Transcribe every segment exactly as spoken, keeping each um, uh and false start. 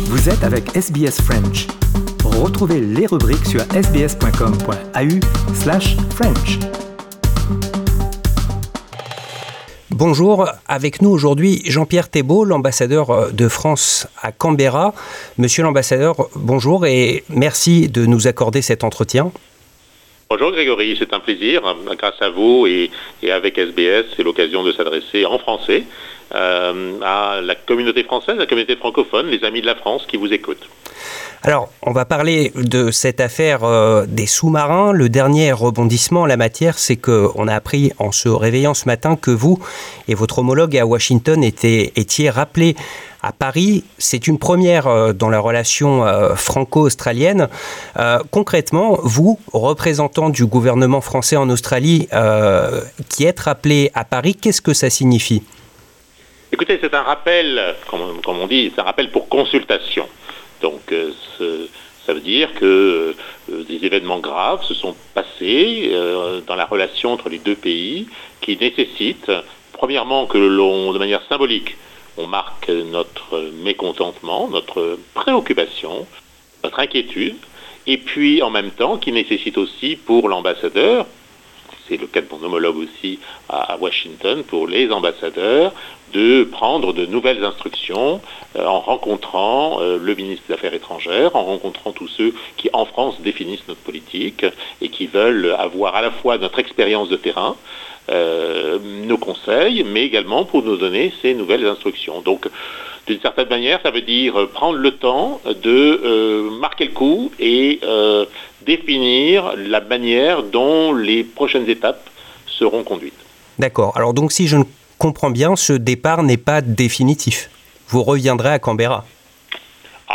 Vous êtes avec S B S French. Retrouvez les rubriques sur sbs.com.au slash French. Bonjour, avec nous aujourd'hui Jean-Pierre Thébault, l'ambassadeur de France à Canberra. Monsieur l'ambassadeur, bonjour et merci de nous accorder cet entretien. Bonjour Grégory, c'est un plaisir. Grâce à vous et, et avec S B S, c'est l'occasion de s'adresser en français euh, à la communauté française, la communauté francophone, les amis de la France qui vous écoutent. Alors, on va parler de cette affaire euh, des sous-marins. Le dernier rebondissement en la matière, c'est qu'on a appris en se réveillant ce matin que vous et votre homologue à Washington étiez, étiez rappelés à Paris. C'est une première euh, dans la relation euh, franco-australienne. Euh, concrètement, vous, représentant du gouvernement français en Australie, euh, qui êtes rappelé à Paris, qu'est-ce que ça signifie ? Écoutez, c'est un rappel, comme, comme on dit, c'est un rappel pour consultation. Donc, euh, ce, ça veut dire que euh, des événements graves se sont passés euh, dans la relation entre les deux pays qui nécessitent, premièrement, que l'on, de manière symbolique, on marque notre mécontentement, notre préoccupation, notre inquiétude, et puis en même temps, qui nécessite aussi pour l'ambassadeur, c'est le cas de mon homologue aussi à Washington, pour les ambassadeurs, de prendre de nouvelles instructions euh, en rencontrant euh, le ministre des Affaires étrangères, en rencontrant tous ceux qui, en France, définissent notre politique et qui veulent avoir à la fois notre expérience de terrain, euh, nos conseils, mais également pour nous donner ces nouvelles instructions. Donc, d'une certaine manière, ça veut dire prendre le temps de euh, marquer le coup et euh, définir la manière dont les prochaines étapes seront conduites. D'accord. Alors donc, si je ne comprends bien, ce départ n'est pas définitif. Vous reviendrez à Canberra. Ah,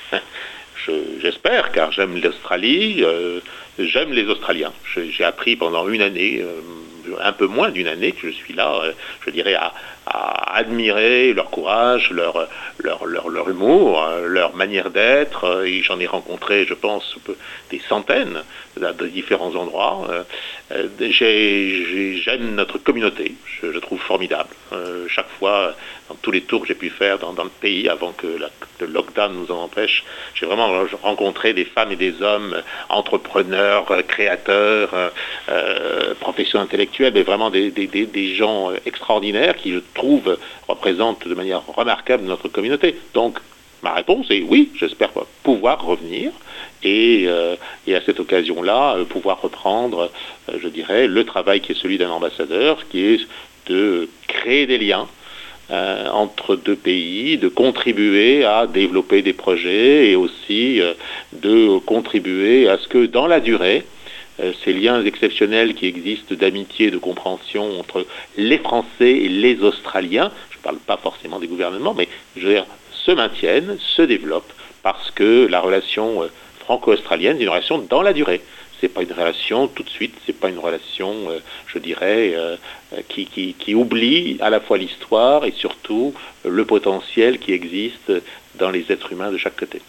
je, j'espère, car j'aime l'Australie, euh, j'aime les Australiens. Je, j'ai appris pendant une année, euh, un peu moins d'une année que je suis là, euh, je dirais, à, à admirer leur courage, leur, leur, leur, leur humour, leur manière d'être. Et j'en ai rencontré, je pense, des centaines de différents endroits. Euh, j'ai, j'ai, j'aime notre communauté, je, je trouve formidable. Euh, chaque fois, dans tous les tours que j'ai pu faire dans, dans le pays, avant que la, le lockdown nous en empêche, j'ai vraiment rencontré des femmes et des hommes entrepreneurs, créateurs, euh, professions intellectuelles, mais vraiment des, des, des, des gens extraordinaires qui, je trouve, représentent de manière remarquable notre communauté. Donc, ma réponse est oui, j'espère pouvoir revenir et, euh, et à cette occasion-là, euh, pouvoir reprendre, euh, je dirais, le travail qui est celui d'un ambassadeur, qui est de créer des liens euh, entre deux pays, de contribuer à développer des projets et aussi euh, de contribuer à ce que dans la durée, euh, ces liens exceptionnels qui existent d'amitié, de compréhension entre les Français et les Australiens, je ne parle pas forcément des gouvernements, mais je veux dire, se maintiennent, se développent, parce que la relation euh, franco-australienne est une relation dans la durée. C'est pas une relation tout de suite, c'est pas une relation, euh, je dirais, euh, qui, qui, qui oublie à la fois l'histoire et surtout euh, le potentiel qui existe dans les êtres humains de chaque côté.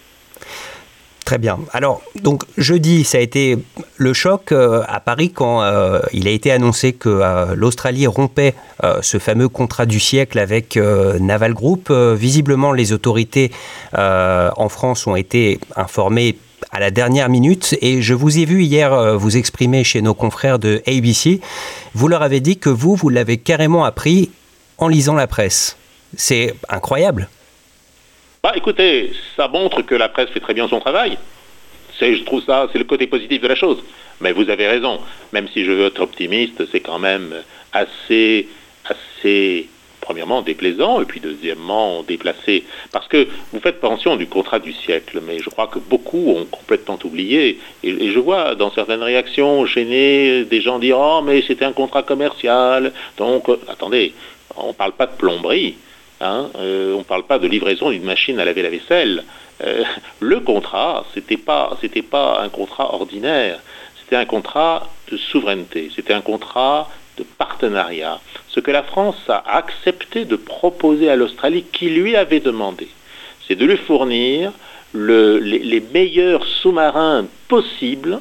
Très bien. Alors, donc, jeudi, ça a été le choc euh, à Paris quand euh, il a été annoncé que euh, l'Australie rompait euh, ce fameux contrat du siècle avec euh, Naval Group. Euh, visiblement, les autorités euh, en France ont été informées à la dernière minute et je vous ai vu hier euh, vous exprimer chez nos confrères de A B C. Vous leur avez dit que vous, vous l'avez carrément appris en lisant la presse. C'est incroyable. Bah, écoutez, ça montre que la presse fait très bien son travail. C'est, je trouve ça, c'est le côté positif de la chose. Mais vous avez raison, même si je veux être optimiste, c'est quand même assez, assez, premièrement, déplaisant, et puis deuxièmement, déplacé. Parce que vous faites mention du contrat du siècle, mais je crois que beaucoup ont complètement oublié. Et, et je vois dans certaines réactions gênées des gens dire « Oh, mais c'était un contrat commercial. » Donc, euh, attendez, on ne parle pas de plomberie. Hein, euh, on ne parle pas de livraison d'une machine à laver la vaisselle. Euh, le contrat, c'était pas, c'était pas un contrat ordinaire, c'était un contrat de souveraineté, c'était un contrat de partenariat. Ce que la France a accepté de proposer à l'Australie, qui lui avait demandé, c'est de lui fournir le, les, les meilleurs sous-marins possibles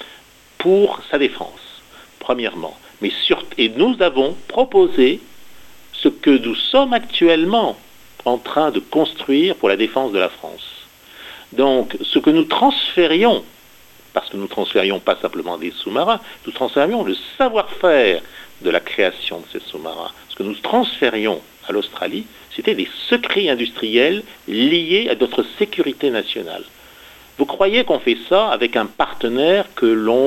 pour sa défense, premièrement. Mais sur, et nous avons proposé ce que nous sommes actuellement en train de construire pour la défense de la France. Donc, ce que nous transférions, parce que nous ne transférions pas simplement des sous-marins, nous transférions le savoir-faire de la création de ces sous-marins. Ce que nous transférions à l'Australie, c'était des secrets industriels liés à notre sécurité nationale. Vous croyez qu'on fait ça avec un partenaire que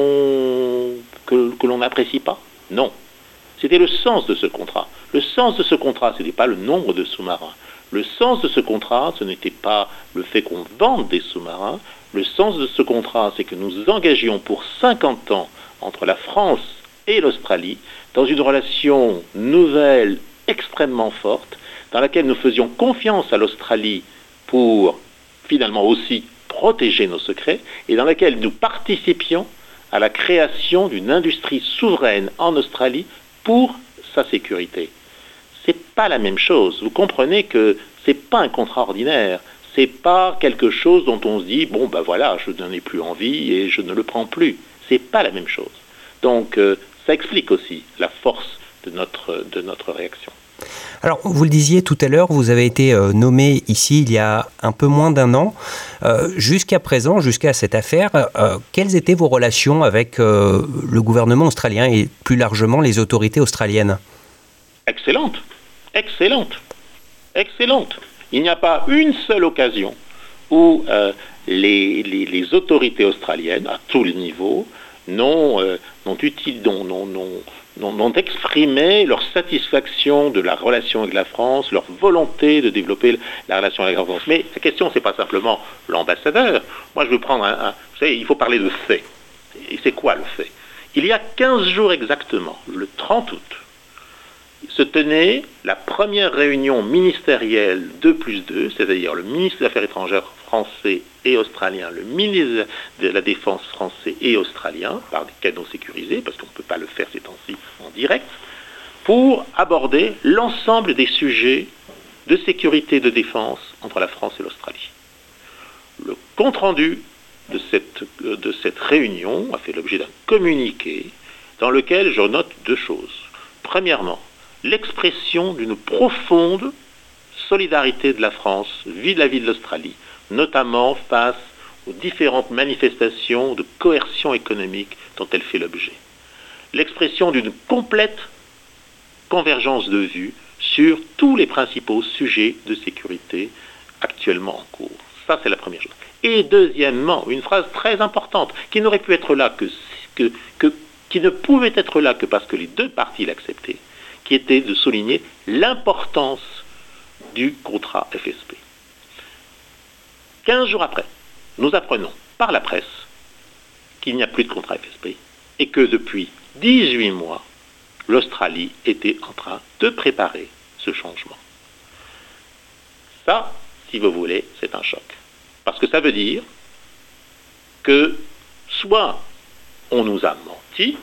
l'on que, que l'on n'apprécie pas? Non. C'était le sens de ce contrat. Le sens de ce contrat, ce n'était pas le nombre de sous-marins. Le sens de ce contrat, ce n'était pas le fait qu'on vende des sous-marins. Le sens de ce contrat, c'est que nous engagions pour cinquante ans entre la France et l'Australie dans une relation nouvelle, extrêmement forte, dans laquelle nous faisions confiance à l'Australie pour finalement aussi protéger nos secrets, et dans laquelle nous participions à la création d'une industrie souveraine en Australie pour sa sécurité. C'est pas la même chose. Vous comprenez que c'est pas un contrat ordinaire. C'est pas quelque chose dont on se dit bon ben voilà, je n'en ai plus envie et je ne le prends plus. C'est pas la même chose. Donc euh, ça explique aussi la force de notre de notre réaction. Alors, vous le disiez tout à l'heure, vous avez été euh, nommé ici il y a un peu moins d'un an. Euh, jusqu'à présent, jusqu'à cette affaire, euh, quelles étaient vos relations avec euh, le gouvernement australien et plus largement les autorités australiennes? Excellente, excellente, excellente. Il n'y a pas une seule occasion où euh, les, les, les autorités australiennes, à tous les niveaux, n'ont, euh, n'ont, utile, n'ont, n'ont, n'ont, n'ont exprimé leur satisfaction de la relation avec la France, leur volonté de développer la relation avec la France. Mais la question, ce n'est pas simplement l'ambassadeur. Moi, je veux prendre un, un... Vous savez, il faut parler de fait. Et c'est quoi le fait? Il y a quinze jours exactement, le trente août, se tenait la première réunion ministérielle deux plus deux, c'est-à-dire le ministre des Affaires étrangères français et australien, le ministre de la Défense français et australien, par des canaux sécurisés, parce qu'on ne peut pas le faire ces temps-ci en direct, pour aborder l'ensemble des sujets de sécurité et de défense entre la France et l'Australie. Le compte-rendu de cette, de cette réunion a fait l'objet d'un communiqué dans lequel je note deux choses. Premièrement, l'expression d'une profonde solidarité de la France vis-à-vis de l'Australie, notamment face aux différentes manifestations de coercion économique dont elle fait l'objet. L'expression d'une complète convergence de vues sur tous les principaux sujets de sécurité actuellement en cours. Ça, c'est la première chose. Et deuxièmement, une phrase très importante, qui n'aurait pu être là que, que, que qui ne pouvait être là que parce que les deux parties l'acceptaient, qui était de souligner l'importance du contrat F S P. Quinze jours après, nous apprenons par la presse qu'il n'y a plus de contrat F S P et que depuis dix-huit mois, l'Australie était en train de préparer ce changement. Ça, si vous voulez, c'est un choc. Parce que ça veut dire que soit on nous a menti,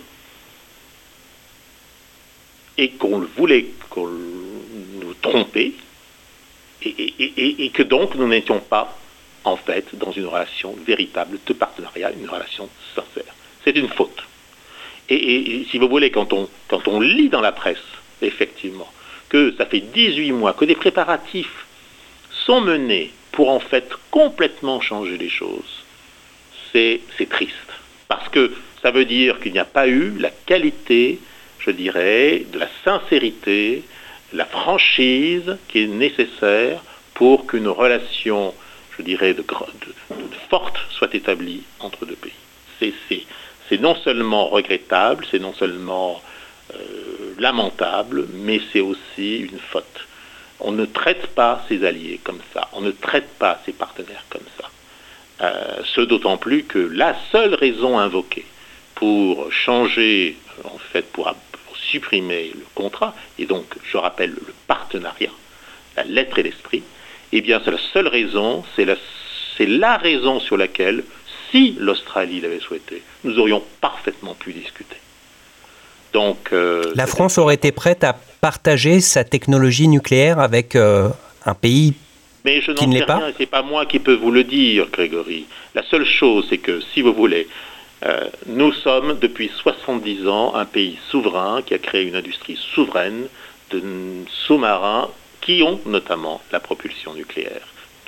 et qu'on voulait qu'on nous tromper, et, et, et, et que donc nous n'étions pas, en fait, dans une relation véritable de partenariat, une relation sincère. C'est une faute. Et, et, et si vous voulez, quand on, quand on lit dans la presse, effectivement, que ça fait dix-huit mois que des préparatifs sont menés pour, en fait, complètement changer les choses, c'est, c'est triste. Parce que ça veut dire qu'il n'y a pas eu la qualité, je dirais, de la sincérité, la franchise qui est nécessaire pour qu'une relation, je dirais, de, de, de forte soit établie entre deux pays. C'est, c'est, c'est non seulement regrettable, c'est non seulement euh, lamentable, mais c'est aussi une faute. On ne traite pas ses alliés comme ça, on ne traite pas ses partenaires comme ça. Euh, ce d'autant plus que la seule raison invoquée pour changer, en fait, pour supprimer le contrat, et donc, je rappelle, le partenariat, la lettre et l'esprit, eh bien, c'est la seule raison, c'est la, c'est la raison sur laquelle, si l'Australie l'avait souhaité, nous aurions parfaitement pu discuter. Donc, euh, la France aurait été prête à partager sa technologie nucléaire avec euh, un pays mais je qui n'en ne sais l'est pas. rien, c'est pas moi qui peux vous le dire, Grégory. La seule chose, c'est que, si vous voulez, Euh, nous sommes depuis soixante-dix ans un pays souverain qui a créé une industrie souveraine de sous-marins qui ont notamment la propulsion nucléaire.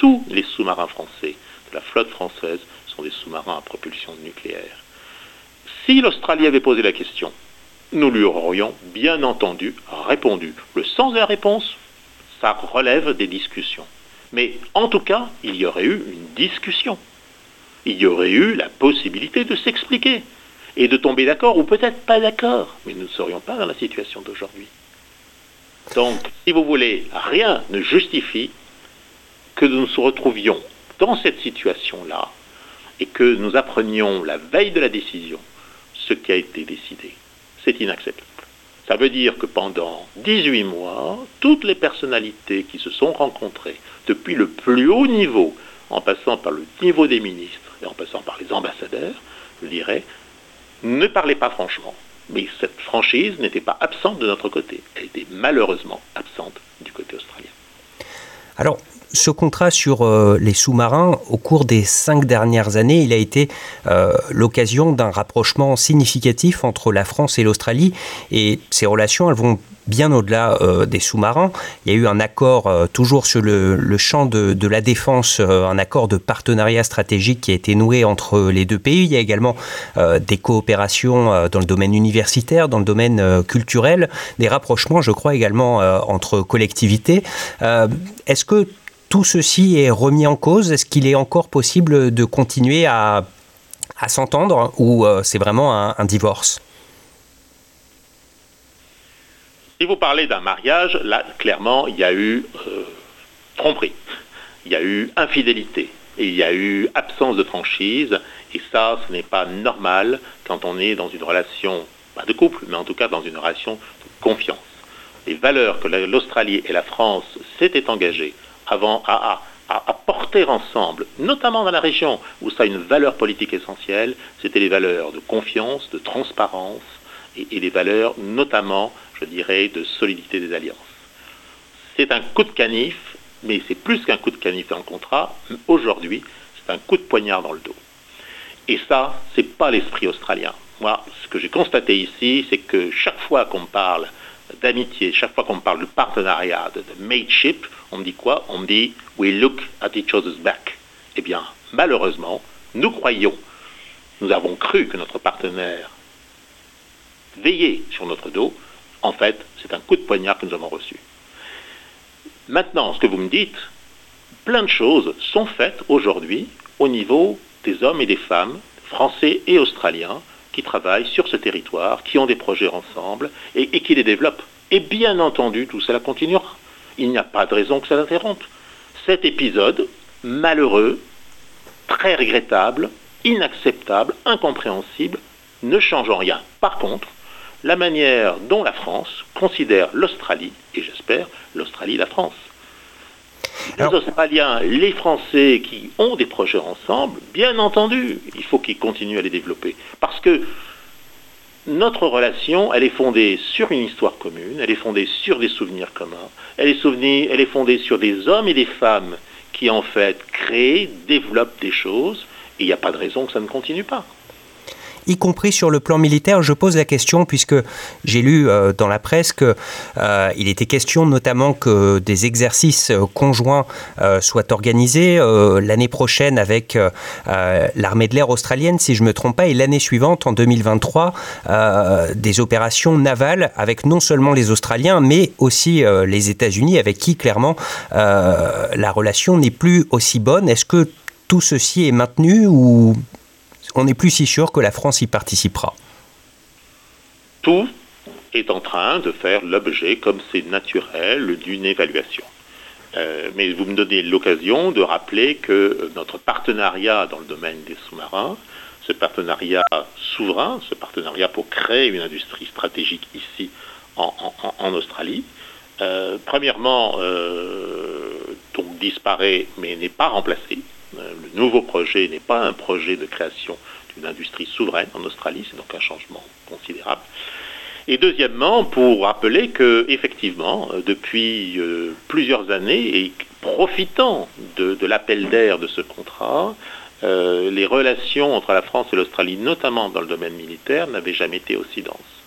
tous les sous-marins français de la flotte française sont des sous-marins à propulsion nucléaire. Si l'Australie avait posé la question, nous lui aurions bien entendu répondu. Le sens de la réponse, ça relève des discussions. Mais en tout cas, il y aurait eu une discussion. Il y aurait eu la possibilité de s'expliquer et de tomber d'accord ou peut-être pas d'accord. Mais nous ne serions pas dans la situation d'aujourd'hui. Donc, si vous voulez, rien ne justifie que nous nous retrouvions dans cette situation-là et que nous apprenions la veille de la décision ce qui a été décidé. C'est inacceptable. Ça veut dire que pendant dix-huit mois, toutes les personnalités qui se sont rencontrées, depuis le plus haut niveau, en passant par le niveau des ministres et en passant par les ambassadeurs, je dirais, ne parlaient pas franchement. Mais cette franchise n'était pas absente de notre côté. Elle était malheureusement absente du côté australien. Alors, ce contrat sur euh, les sous-marins, au cours des cinq dernières années, il a été euh, l'occasion d'un rapprochement significatif entre la France et l'Australie. Et ces relations, elles vont bien au-delà euh, des sous-marins. Il y a eu un accord, euh, toujours sur le, le champ de, de la défense, euh, un accord de partenariat stratégique qui a été noué entre les deux pays. Il y a également euh, des coopérations euh, dans le domaine universitaire, dans le domaine euh, culturel, des rapprochements, je crois, également euh, entre collectivités. Euh, est-ce que tout ceci est remis en cause? Est-ce qu'il est encore possible de continuer à, à s'entendre ou euh, c'est vraiment un, un divorce? Si vous parlez d'un mariage, là, clairement, il y a eu euh, tromperie, il y a eu infidélité, et il y a eu absence de franchise, et ça, ce n'est pas normal quand on est dans une relation, pas de couple, mais en tout cas dans une relation de confiance. Les valeurs que l'Australie et la France s'étaient engagées avant à, à, à porter ensemble, notamment dans la région où ça a une valeur politique essentielle, c'était les valeurs de confiance, de transparence et, et les valeurs notamment, je dirais, de solidité des alliances. C'est un coup de canif, mais c'est plus qu'un coup de canif dans le contrat. Aujourd'hui, c'est un coup de poignard dans le dos. Et ça, c'est pas l'esprit australien. Moi, ce que j'ai constaté ici, c'est que chaque fois qu'on parle d'amitié, chaque fois qu'on parle de partenariat, de, de mateship, on me dit quoi? On me dit « we look at each other's back ». Eh bien, malheureusement, nous croyons, nous avons cru que notre partenaire veillait sur notre dos. En fait, c'est un coup de poignard que nous avons reçu. Maintenant, ce que vous me dites, plein de choses sont faites aujourd'hui au niveau des hommes et des femmes, français et australiens, qui travaillent sur ce territoire, qui ont des projets ensemble et, et qui les développent. Et bien entendu, tout cela continuera. Il n'y a pas de raison que ça s'interrompe. Cet épisode, malheureux, très regrettable, inacceptable, incompréhensible, ne change en rien. Par contre, la manière dont la France considère l'Australie, et j'espère l'Australie, la France. Les Alors... Australiens, les Français qui ont des projets ensemble, bien entendu, il faut qu'ils continuent à les développer. Parce que notre relation, elle est fondée sur une histoire commune, elle est fondée sur des souvenirs communs, elle est, souvenir, elle est fondée sur des hommes et des femmes qui, en fait, créent, développent des choses, et il n'y a pas de raison que ça ne continue pas. Y compris sur le plan militaire, je pose la question puisque j'ai lu euh, dans la presse qu'il euh, était question notamment que des exercices euh, conjoints euh, soient organisés euh, l'année prochaine avec euh, l'armée de l'air australienne, si je ne me trompe pas, et l'année suivante, en deux mille vingt-trois, euh, des opérations navales avec non seulement les Australiens, mais aussi euh, les États-Unis, avec qui, clairement, euh, la relation n'est plus aussi bonne. Est-ce que tout ceci est maintenu ou on n'est plus si sûr que la France y participera? Tout est en train de faire l'objet, comme c'est naturel, d'une évaluation. Euh, mais vous me donnez l'occasion de rappeler que notre partenariat dans le domaine des sous-marins, ce partenariat souverain, ce partenariat pour créer une industrie stratégique ici en, en, en Australie, euh, premièrement, euh, donc disparaît mais n'est pas remplacé. Le nouveau projet n'est pas un projet de création d'une industrie souveraine en Australie, c'est donc un changement considérable. Et deuxièmement, pour rappeler que effectivement, depuis euh, plusieurs années, et profitant de, de l'appel d'air de ce contrat, euh, les relations entre la France et l'Australie, notamment dans le domaine militaire, n'avaient jamais été aussi denses.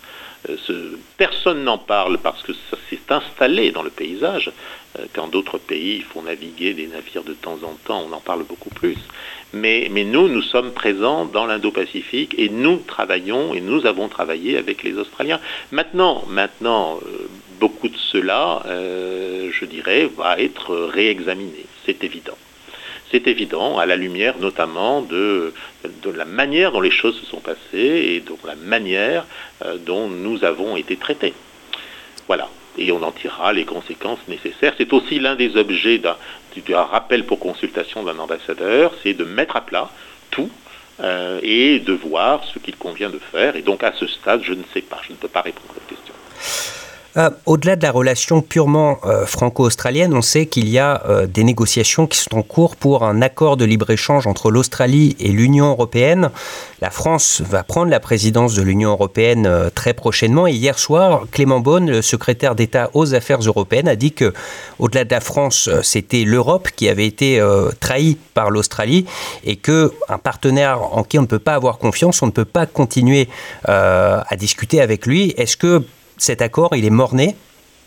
Euh, ce, personne n'en parle parce que ça s'est installé dans le paysage. Euh, quand d'autres pays font naviguer des navires de temps en temps, on en parle beaucoup plus. Mais, mais nous, nous sommes présents dans l'Indo-Pacifique et nous travaillons et nous avons travaillé avec les Australiens. Maintenant, maintenant euh, beaucoup de cela, euh, je dirais, va être réexaminé. C'est évident. C'est évident, à la lumière notamment de, de la manière dont les choses se sont passées et de la manière euh, dont nous avons été traités. Voilà. Et on en tirera les conséquences nécessaires. C'est aussi l'un des objets d'un, d'un rappel pour consultation d'un ambassadeur, c'est de mettre à plat tout euh, et de voir ce qu'il convient de faire. Et donc à ce stade, je ne sais pas, je ne peux pas répondre à cette question. Euh, au-delà de la relation purement euh, franco-australienne, on sait qu'il y a euh, des négociations qui sont en cours pour un accord de libre-échange entre l'Australie et l'Union européenne. La France va prendre la présidence de l'Union européenne euh, très prochainement. Et hier soir, Clément Beaune, le secrétaire d'État aux Affaires européennes, a dit que, au-delà de la France, euh, c'était l'Europe qui avait été euh, trahie par l'Australie et qu'un partenaire en qui on ne peut pas avoir confiance, on ne peut pas continuer euh, à discuter avec lui. Est-ce que cet accord, il est mort-né?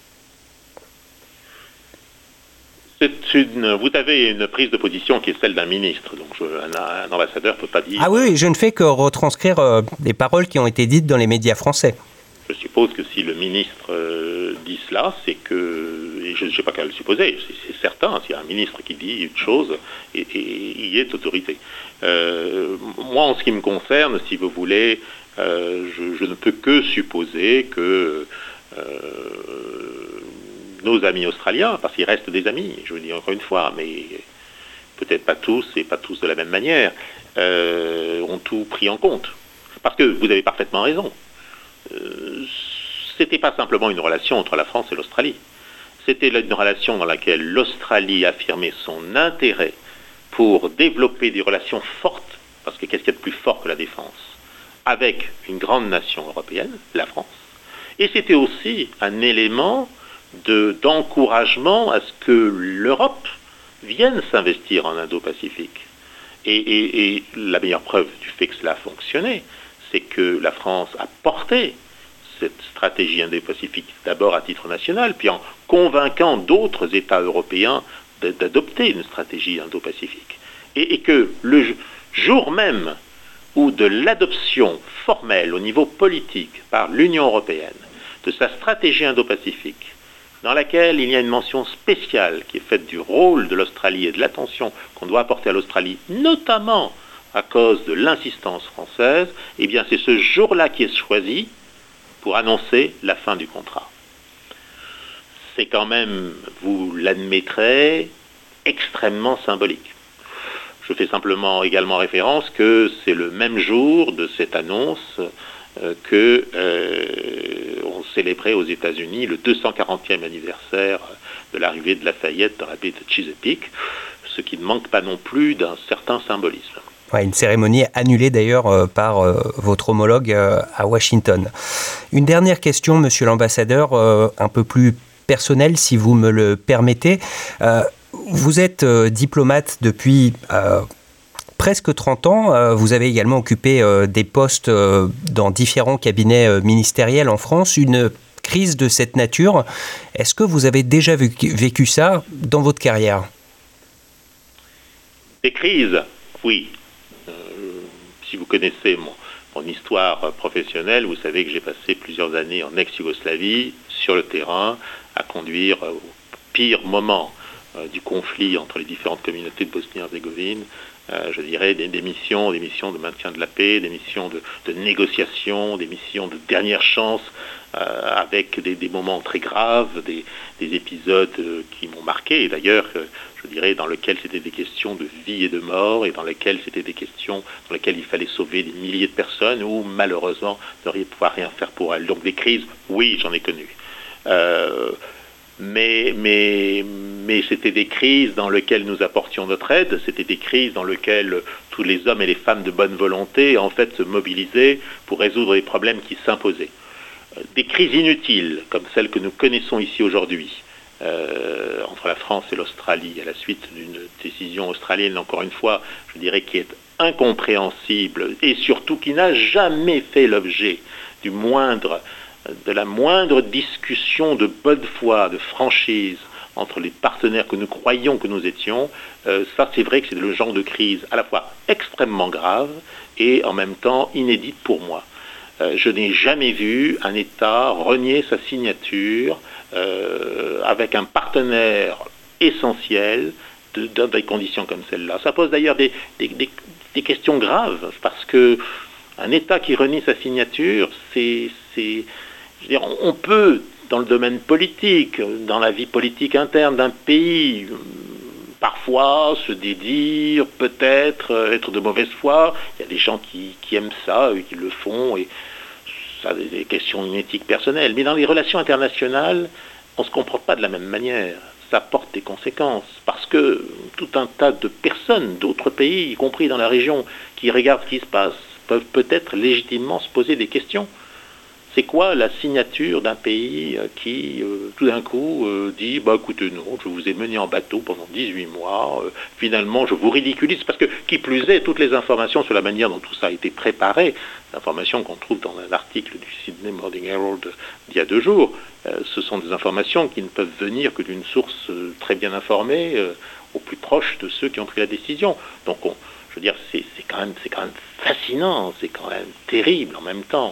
C'est une, vous avez une prise de position qui est celle d'un ministre, donc je, un, un ambassadeur ne peut pas dire... Ah oui, je ne fais que retranscrire euh, les paroles qui ont été dites dans les médias français. Je suppose que si le ministre euh, dit cela, c'est que, et je ne sais pas qu'à le supposer, c'est, c'est certain, s'il y a un ministre qui dit une chose, et, et il y est autorité. Euh, moi, en ce qui me concerne, si vous voulez, euh, je, je ne peux que supposer que euh, nos amis australiens, parce qu'il reste des amis, je veux dire encore une fois, mais peut-être pas tous et pas tous de la même manière, euh, ont tout pris en compte. Parce que vous avez parfaitement raison. Euh, c'était pas simplement une relation entre la France et l'Australie. C'était une relation dans laquelle l'Australie affirmait son intérêt pour développer des relations fortes, parce que qu'est-ce qu'il y a de plus fort que la défense, avec une grande nation européenne, la France. Et c'était aussi un élément de, d'encouragement à ce que l'Europe vienne s'investir en Indo-Pacifique. Et, et, et la meilleure preuve du fait que cela a fonctionné, c'est que la France a porté cette stratégie Indo-Pacifique d'abord à titre national, puis en convainquant d'autres États européens d'adopter une stratégie Indo-Pacifique. Et, et que le jour même où de l'adoption formelle au niveau politique par l'Union européenne de sa stratégie Indo-Pacifique, dans laquelle il y a une mention spéciale qui est faite du rôle de l'Australie et de l'attention qu'on doit apporter à l'Australie, notamment à cause de l'insistance française, eh bien c'est ce jour-là qui est choisi pour annoncer la fin du contrat. C'est quand même, vous l'admettrez, extrêmement symbolique. Je fais simplement également référence que c'est le même jour de cette annonce euh, que euh, on célébrait aux États-Unis le deux cent quarantième anniversaire de l'arrivée de Lafayette dans la baie de Chesapeake, ce qui ne manque pas non plus d'un certain symbolisme. Ouais, une cérémonie annulée d'ailleurs euh, par euh, votre homologue euh, à Washington. Une dernière question, monsieur l'ambassadeur, euh, un peu plus personnelle si vous me le permettez. Euh, vous êtes euh, diplomate depuis euh, presque trente ans. Euh, vous avez également occupé euh, des postes euh, dans différents cabinets euh, ministériels en France. Une crise de cette nature, est-ce que vous avez déjà vécu, vécu ça dans votre carrière? Des crises, oui. Si vous connaissez mon, mon histoire professionnelle, vous savez que j'ai passé plusieurs années en ex-Yougoslavie, sur le terrain, à conduire au pire moment euh, du conflit entre les différentes communautés de Bosnie-Herzégovine, euh, je dirais des, des missions, des missions de maintien de la paix, des missions de, de négociation, des missions de dernière chance, euh, avec des, des moments très graves, des, des épisodes euh, qui m'ont marqué, et d'ailleurs, euh, je dirais, dans lesquels c'était des questions de vie et de mort, et dans lesquels c'était des questions dans lesquelles il fallait sauver des milliers de personnes, où malheureusement, on ne pouvoir rien faire pour elles. Donc des crises, oui, j'en ai connu. Euh, mais, mais, mais c'était des crises dans lesquelles nous apportions notre aide, c'était des crises dans lesquelles tous les hommes et les femmes de bonne volonté, en fait, se mobilisaient pour résoudre les problèmes qui s'imposaient. Des crises inutiles, comme celles que nous connaissons ici aujourd'hui, Euh, entre la France et l'Australie, à la suite d'une décision australienne, encore une fois, je dirais, qui est incompréhensible et surtout qui n'a jamais fait l'objet du moindre de la moindre discussion de bonne foi, de franchise, entre les partenaires que nous croyions que nous étions, euh, ça c'est vrai que c'est le genre de crise à la fois extrêmement grave et en même temps inédite pour moi. Euh, je n'ai jamais vu un État renier sa signature euh, avec un partenaire essentiel de, dans des conditions comme celle-là. Ça pose d'ailleurs des, des, des, des questions graves, parce que un État qui renie sa signature, c'est, c'est, je veux dire, on, on peut, dans le domaine politique, dans la vie politique interne d'un pays, parfois se dédire, peut-être être de mauvaise foi. Il y a des gens qui, qui aiment ça, qui le font, et ça a des questions d'une éthique personnelle. Mais dans les relations internationales, on ne se comporte pas de la même manière. Ça porte des conséquences, parce que tout un tas de personnes d'autres pays, y compris dans la région, qui regardent ce qui se passe, peuvent peut-être légitimement se poser des questions. C'est quoi la signature d'un pays qui, euh, tout d'un coup, euh, dit bah, « écoutez, non, je vous ai mené en bateau pendant dix-huit mois, euh, finalement, je vous ridiculise », parce que, qui plus est, toutes les informations sur la manière dont tout ça a été préparé, informations qu'on trouve dans un article du Sydney Morning Herald d'il y a deux jours, euh, ce sont des informations qui ne peuvent venir que d'une source euh, très bien informée, euh, au plus proche de ceux qui ont pris la décision. Donc, on, je veux dire, c'est, c'est, quand même, c'est quand même fascinant, c'est quand même terrible en même temps.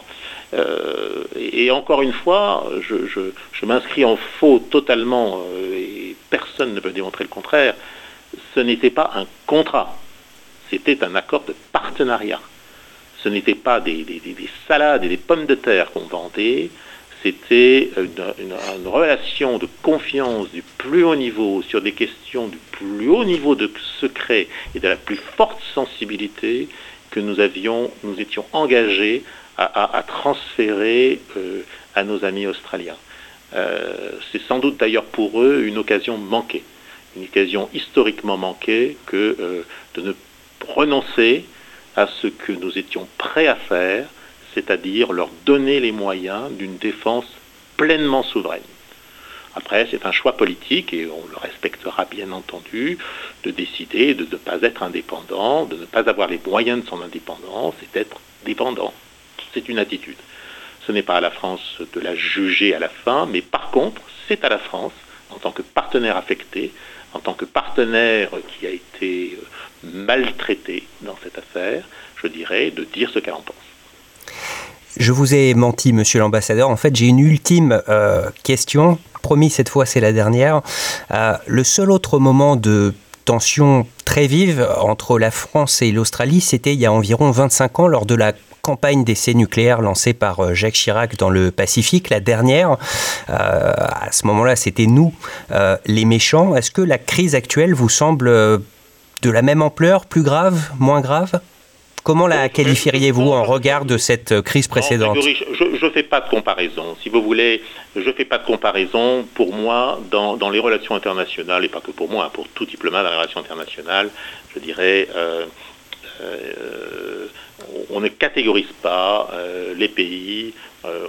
Euh, et, et encore une fois, je, je, je m'inscris en faux totalement, euh, et personne ne peut démontrer le contraire. Ce n'était pas un contrat, c'était un accord de partenariat. Ce n'était pas des, des, des salades et des pommes de terre qu'on vendait, c'était une, une, une relation de confiance du plus haut niveau sur des questions du plus haut niveau de secret et de la plus forte sensibilité que nous avions, nous étions engagés à, à, à transférer euh, à nos amis australiens. Euh, c'est sans doute d'ailleurs pour eux une occasion manquée, une occasion historiquement manquée que euh, de ne renoncer à ce que nous étions prêts à faire, c'est-à-dire leur donner les moyens d'une défense pleinement souveraine. Après, c'est un choix politique, et on le respectera bien entendu, de décider de ne pas être indépendant, de ne pas avoir les moyens de son indépendance, et d'être dépendant. C'est une attitude. Ce n'est pas à la France de la juger à la fin, mais par contre, c'est à la France, en tant que partenaire affecté, en tant que partenaire qui a été maltraité dans cette affaire, je dirais, de dire ce qu'elle en pense. Je vous ai menti, monsieur l'ambassadeur. En fait, j'ai une ultime euh, question. Promis, cette fois, c'est la dernière. Euh, le seul autre moment de tension très vive entre la France et l'Australie, c'était il y a environ vingt-cinq ans, lors de la campagne d'essais nucléaires lancée par Jacques Chirac dans le Pacifique, la dernière. Euh, à ce moment-là, c'était nous, euh, les méchants. Est-ce que la crise actuelle vous semble de la même ampleur, plus grave, moins grave ? Comment la qualifieriez-vous en regard de cette crise précédente ? Non, je ne fais pas de comparaison. Si vous voulez, je ne fais pas de comparaison. Pour moi, dans, dans les relations internationales, et pas que pour moi, pour tout diplomate dans les relations internationales, je dirais, euh, euh, on ne catégorise pas euh, les pays euh,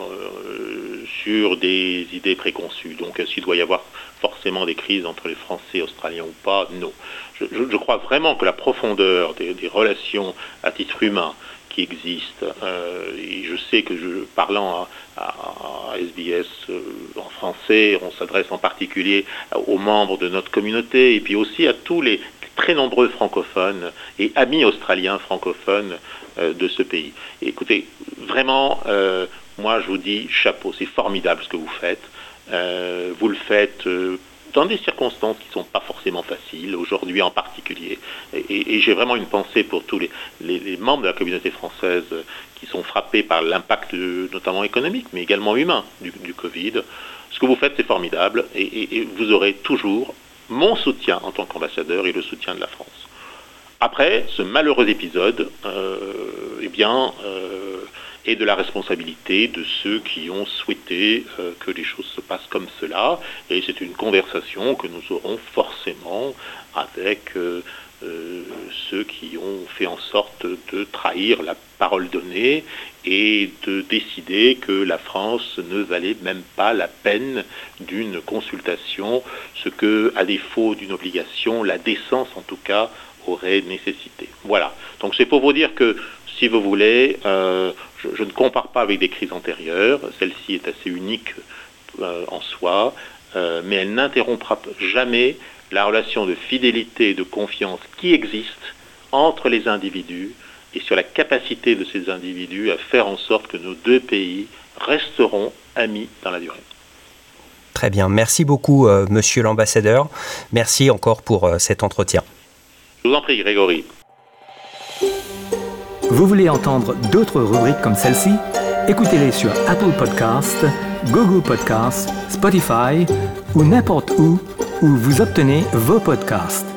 sur des idées préconçues. Donc, s'il doit y avoir forcément des crises entre les Français, Australiens ou pas, non. Je, je, je crois vraiment que la profondeur des, des relations à titre humain qui existent, euh, et je sais que je, parlant à, à, à S B S euh, en français, on s'adresse en particulier aux membres de notre communauté, et puis aussi à tous les très nombreux francophones et amis australiens francophones euh, de ce pays. Et écoutez, vraiment, euh, moi je vous dis chapeau, c'est formidable ce que vous faites. Euh, vous le faites euh, dans des circonstances qui ne sont pas forcément faciles, aujourd'hui en particulier. Et, et, et j'ai vraiment une pensée pour tous les, les, les membres de la communauté française qui sont frappés par l'impact euh, notamment économique, mais également humain du, du Covid. Ce que vous faites, c'est formidable, et, et, et vous aurez toujours mon soutien en tant qu'ambassadeur et le soutien de la France. Après, ce malheureux épisode, euh, eh bien... Euh, et de la responsabilité de ceux qui ont souhaité euh, que les choses se passent comme cela. Et c'est une conversation que nous aurons forcément avec euh, euh, ceux qui ont fait en sorte de trahir la parole donnée et de décider que la France ne valait même pas la peine d'une consultation, ce que, à défaut d'une obligation, la décence en tout cas aurait nécessité. Voilà. Donc c'est pour vous dire que, si vous voulez, euh, je, je ne compare pas avec des crises antérieures. Celle-ci est assez unique euh, en soi, euh, mais elle n'interrompra jamais la relation de fidélité et de confiance qui existe entre les individus et sur la capacité de ces individus à faire en sorte que nos deux pays resteront amis dans la durée. Très bien. Merci beaucoup, euh, monsieur l'ambassadeur. Merci encore pour euh, cet entretien. Je vous en prie, Grégory. Vous voulez entendre d'autres rubriques comme celle-ci? Écoutez-les sur Apple Podcasts, Google Podcasts, Spotify ou n'importe où où vous obtenez vos podcasts.